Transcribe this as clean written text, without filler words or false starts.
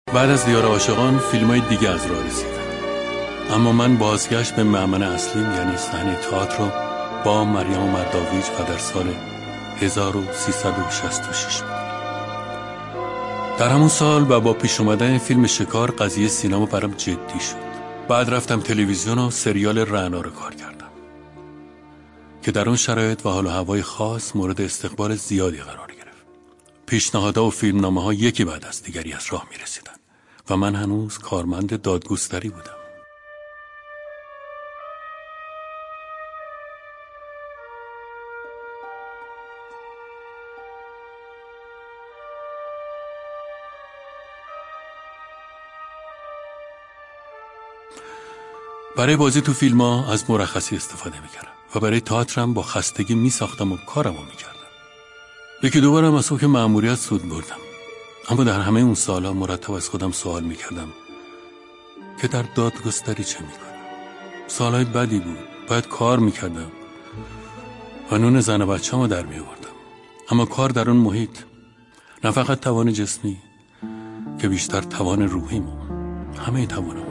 بعد از دیار عاشقان فیلم‌های دیگه از راه رسیدن، اما من بازگشت به معمن اصلیم یعنی صحنه تئاتر رو با مریم مرداویچ و در سال 1366 بود. در همون سال و با پیش اومدن فیلم شکار قضیه سینما برام جدی شد. بعد رفتم تلویزیون و سریال رعنا رو کار کردم که در اون شرایط و حال و هوای خاص مورد استقبال زیادی قرار گرفت. پیشنهادها و فیلمنامه‌ها یکی بعد از دیگری از راه می‌رسیدن و من هنوز کارمند دادگستری بودم. برای بازی تو فیلم ها از مرخصی استفاده میکردم و برای تئاترم با خستگی میساختم و کارمو میکردم. یکی دو بارم از صبح مأموریت سود بردم، اما در همه اون سالها مرتب از خودم سوال میکردم که در دادگستری چه میکنم. سالهای بدی بود، باید کار میکردم و نون زن و بچه‌مو در میآوردم، اما کار در اون محیط نه فقط توان جسمی که بیشتر توان روحیمو، همه توانم